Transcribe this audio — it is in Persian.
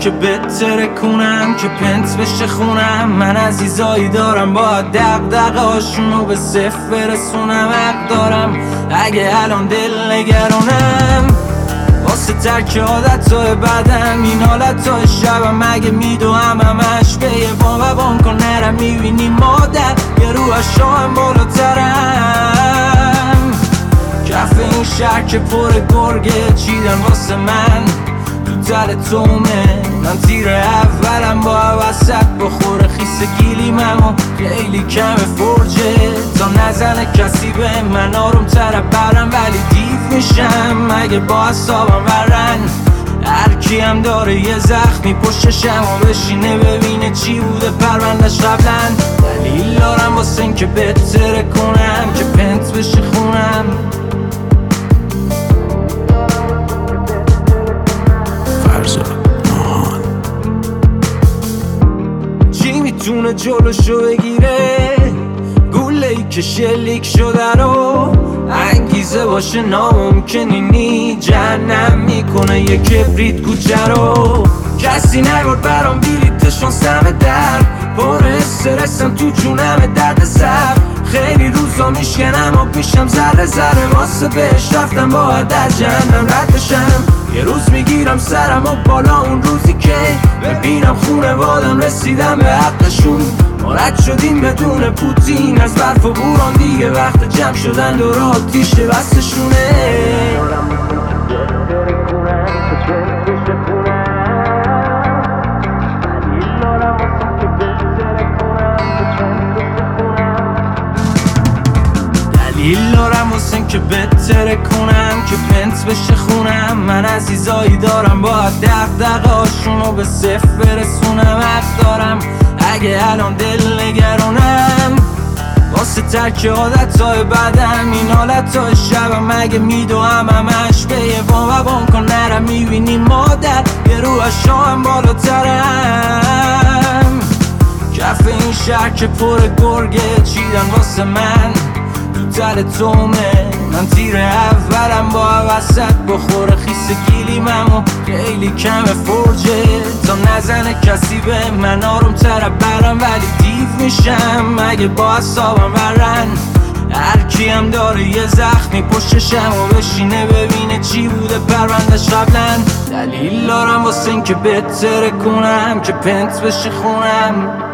که بهتره کنم که پنت بشه خونم. من عزیزایی دارم باید دقدقه هاشونو به صفر برسونم. حق دارم اگه الان دل نگرانم واسه ترک عادتهای بدم. این حالتهای شبم اگه میدوهم همش به یه بام کن نرم. میبینی مادر یه رو اشاهم بالاترم. کف این شهر که پر گرگه چیدن واسه من تو تل تومه. من تیر اولم با وسط بخوره خیس گیلیمم و خیلی کم فرجه تا نزنه کسی به من. آروم تر برم ولی دیو میشم اگه با حسابم ورن. هرکی هم داره یه زخمی پشتشم و بشینه ببینه چی بوده پروندش قبلن. دلیل دارم واسه این که بهتره کنم که پنت بشه خونم. چی میتونه جلوشو بگیره گوله ای که شلیک شده رو؟ انگیزه باشه ناممکنی نی جهنم میکنه یه کبریت کوچه رو. کسی نگرد برام بیلیتشون سم در پر استرسم تو جونم درد سر. خیلی روزا میشکنم و پیشم ذره ذره واسه بهش رفتم باید از جهنم رد بشم. یه روز میگیرم سرم و بالا اون روزی که ببینم خونوادم رسیدم به حقشون. ما رد شدیم بدون پوتین از برف و بوران دیگه وقت جمع شدن دور آتیش بستشونه. دلیل دارم واسه این که بهتره کنم که پنت بشه خونم. من عزیزایی دارم باید دقدقه هاشونو به صفر برسونم. حق دارم اگه الان دل نگرانم واسه ترک عادتهای بدم. این حالتهای شبم اگه میدوهم همش به یه بام کن نرم. میبینی مادر یه رو اشاهم بالاترم. کف این شهر که پر گرگه چیدن واسه من تو تل تومه. من تیر اولم با وسط بخوره خیس گیلیمم و خیلی کم فرجه تا نزنه کسی به من. آروم تر برم ولی دیو میشم اگه با حسابم ورن. هرکی هم داره یه زخمی پشتشم و بشینه ببینه چی بوده پروندش قبلن. دلیل دارم واسه این که بهتره کنم که پنت بشه خونم.